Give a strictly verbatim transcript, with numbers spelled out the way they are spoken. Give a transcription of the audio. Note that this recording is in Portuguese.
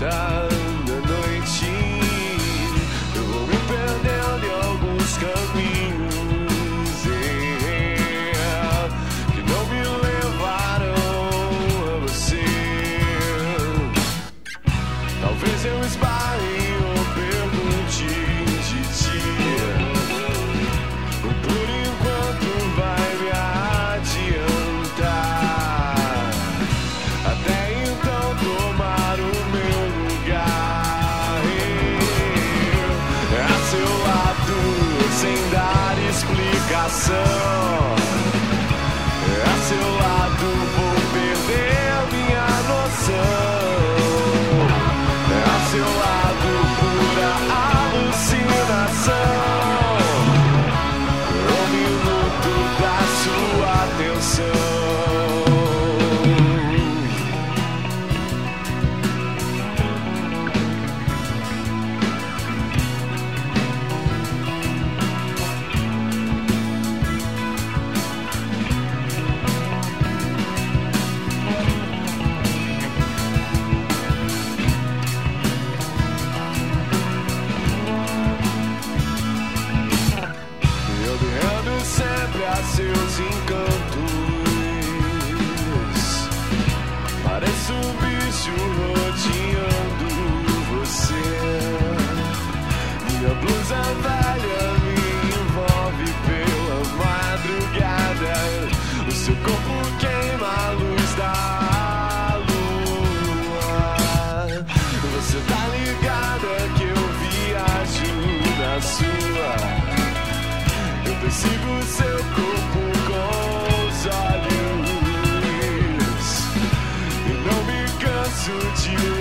volta da noite. Eu vou me perdendo em alguns caminhos yeah, que não me levaram a você. Talvez eu esbarre ou pergunte de ti. Por enquanto vai me adiantar. Até então tomar o meu lugar a seu lado sem dar explicação. A seu lado vou perder minha noção. A seu lado pura alucinação. Um minuto da sua atenção. Eu me rendo sempre a seus encantos. Pareço um bicho rodeando você. Minha blusa velha me envolve pela madrugada. O seu corpo queima a luz da lua. Você tá ligada que eu viajo na sua. Eu persigo seu corpo com os olhos e não me canso de